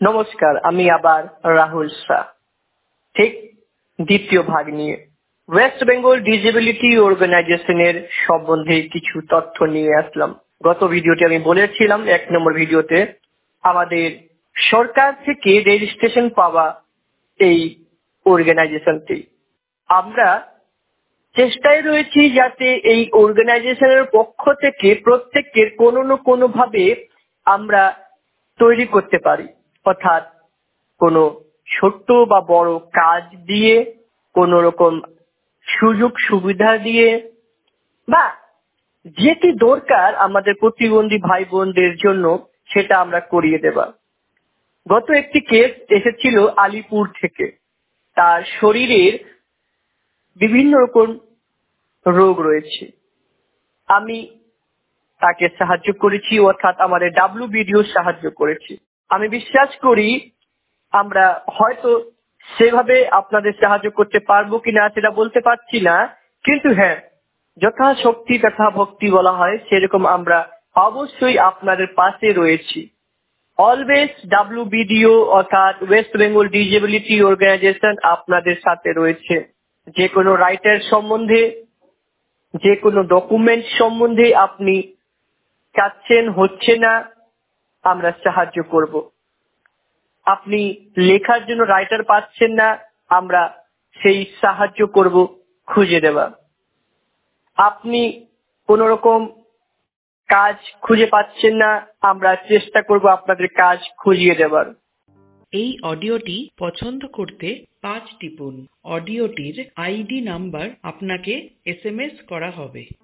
নমস্কার, আমি আবার রাহুল শাহ। ঠিক দ্বিতীয় ভাগ নিয়ে ওয়েস্ট বেঙ্গল ডিসেবিলিটি অর্গানাইজেশনের সম্বন্ধে কিছু তথ্য নিয়ে আসলাম। গত ভিডিওতে আমি বলেছিলাম, 1 নম্বর ভিডিওতে, আমাদের সরকার থেকে রেজিস্ট্রেশন পাওয়া এই অর্গানাইজেশনটি। আমরা চেষ্টায় রয়েছি যাতে এই অর্গানাইজেশনের পক্ষ থেকে প্রত্যেকের কোনো না কোনো ভাবে আমরা তৈরি করতে পারি, অর্থাৎ কোনো ছোট্ট বা বড় কাজ দিয়ে, কোনো রকম সুযোগ সুবিধা দিয়ে, বা যেটি দরকার আমাদের প্রতিবন্ধী ভাই বোনদের জন্য সেটা আমরা করিয়ে দেবা। গত একটি কেস এসেছিল আলিপুর থেকে। তার শরীরের বিভিন্ন রকম রোগ রয়েছে। আমি তাকে সাহায্য করেছি, অর্থাৎ আমাদের WBDO সাহায্য করেছি। আমি বিশ্বাস করি আমরা হয়তো সেভাবে আপনাদের সাহায্য করতে পারবো কিনা সেটা বলতে পারছি না, কিন্তু হ্যাঁ, যথাশক্তি তথা ভক্তি বলা হয়, সেরকম আমরা অবশ্যই আপনাদের পাশে রয়েছি। অলওয়েজ WBDO অর্থাৎ ওয়েস্ট বেঙ্গল ডিসেবিলিটি অর্গানাইজেশন আপনাদের সাথে রয়েছে। যে কোনো রাইটার সম্বন্ধে, যে কোনো ডকুমেন্ট সম্বন্ধে আপনি চাচ্ছেন, হচ্ছে না, আমরা সাহায্য করব। আপনি লেখার জন্য রাইটার পাচ্ছেন না, আমরা সেই সাহায্য করব খুঁজে দেওয়া। আপনি কোন রকম কাজ খুঁজে পাচ্ছেন না, আমরা চেষ্টা করব আপনাদের কাজ খুঁজিয়ে দেওয়ার। এই অডিওটি পছন্দ করতে 5 টিপুন। অডিওটির ID নাম্বার আপনাকে SMS করা হবে।